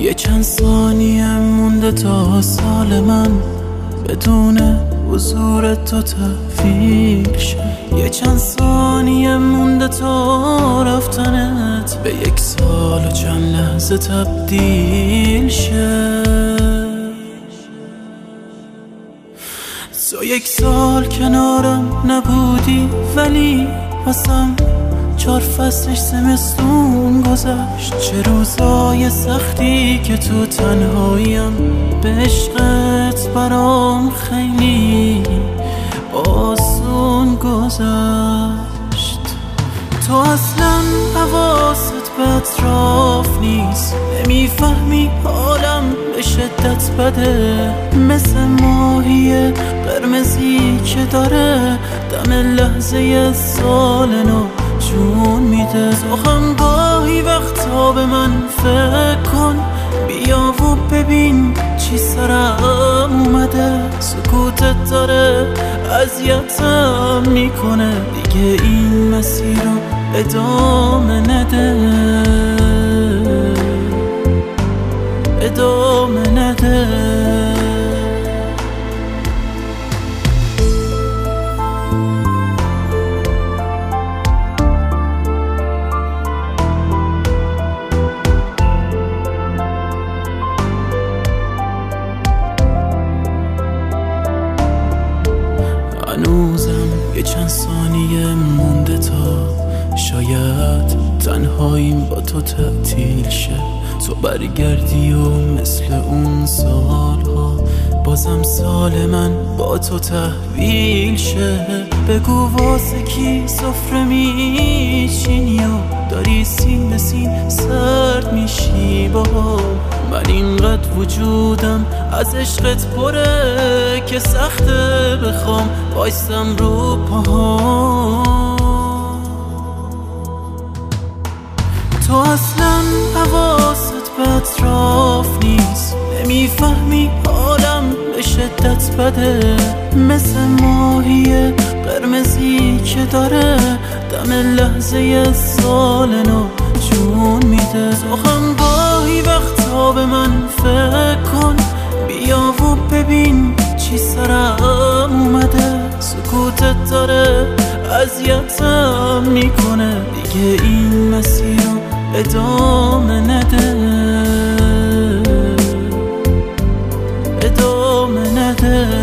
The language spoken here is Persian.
یه چند ثانیه مونده تا سال من بدون حضور تو تحویل شه. یه چند ثانیه مونده تا رفتنت به 1 سال و چند لحظه تبدیل شه. تو 1 سال کنارم نبودی ولی واسم 4 فصلش زمستون گذشت. چه روزای سختی که تو تنهاییم به عشقت برام خیلی آسون گذشت. تو اصلا حواست به اطراف نیست، نمیفهمی حالم به شدت بده، مثل ماهی قرمزی که داره دم لحظه سال نو جون میده. تو هم گاهی وقتا به من فکر کن، بیا و ببین چی سرم اومده. سکوتت داره اذیتم میکنه، دیگه این مسیر رو ادامه نده، ادامه نده. هنوزم یه چند ثانیه مونده تا شاید تنهاییم با تو تعطیل شه. تو برگردی و مثل اون سالها بازم سال من با تو تحویل شه. بگو واسه کی سفره میچینی و داری سین به سین سرد میشی با من. اینقدر وجودم از عشقت پره که سخته بخوام وایستم رو پاها. تو اصلا حواست به اطراف نیست، نمیفهمی حالم به شدت بده، مثل ماهی قرمزی که داره دم لحظه سال نو جون میده. تو هم گاهی وقتا به من فکر کن، بیا و ببین چی سرم اومده. سکوتت داره اذیتم میکنه، دیگه این مسیر رو ادامه نده، ادامه نده.